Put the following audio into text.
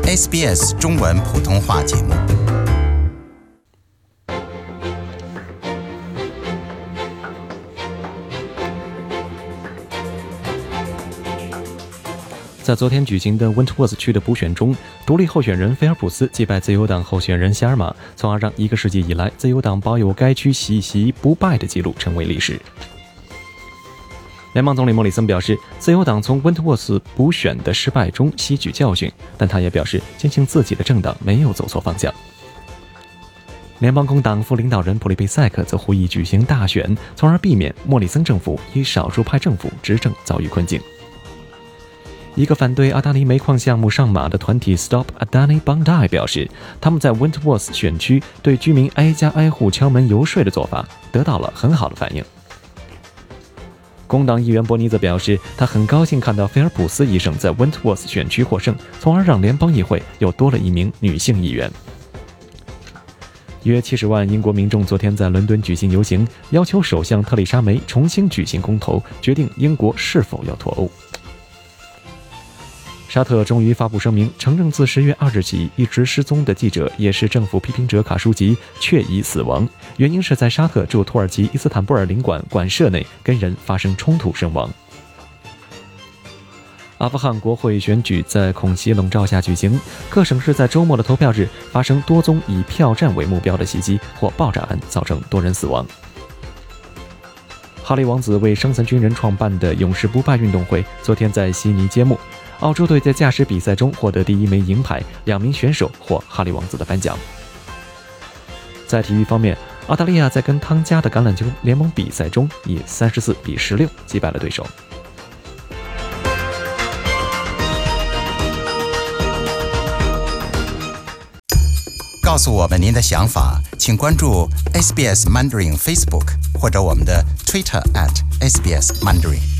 SBS 中文普通话节目。 在昨天举行的 Wentworth 区的补选中，独立候选人菲尔普斯击败自由党候选人希尔玛，从而让1个世纪以来自由党保有该区席席不败的记录成为历史。联邦总理莫里森表示，自由党从 Wentworth 补选的失败中吸取教训，但他也表示坚信自己的政党没有走错方向。联邦工党副领导人普利佩塞克则呼吁举行大选，从而避免莫里森政府以少数派政府执政遭遇困境。一个反对阿达尼煤矿项目上马的团体 Stop Adani Bondi 表示，他们在 Wentworth 选区对居民挨家挨户敲门游说的做法得到了很好的反应。工党议员伯尼则表示，他很高兴看到菲尔普斯医生在 Wentworth 选区获胜，从而让联邦议会又多了一名女性议员。约70万英国民众昨天在伦敦举行游行，要求首相特蕾莎梅重新举行公投，决定英国是否要脱欧。沙特终于发布声明，承认自10月2日起一直失踪的记者，也是政府批评者卡舒吉确已死亡，原因是在沙特驻土耳其伊斯坦布尔领馆馆舍内跟人发生冲突身亡。阿富汗国会选举在恐袭笼罩下举行，各省市在周末的投票日发生多宗以票站为目标的袭击或爆炸案，造成多人死亡。哈利王子为生存军人创办的勇士不败运动会昨天在悉尼揭幕，澳洲队在驾驶比赛中获得第1枚银牌，2名选手获哈利王子的颁奖。在体育方面，澳大利亚在跟汤加的橄榄球联盟比赛中以34-16击败了对手。 告诉我们您的想法，请关注 SBS Mandarin Facebook 或者我们的 Twitter @SBS Mandarin。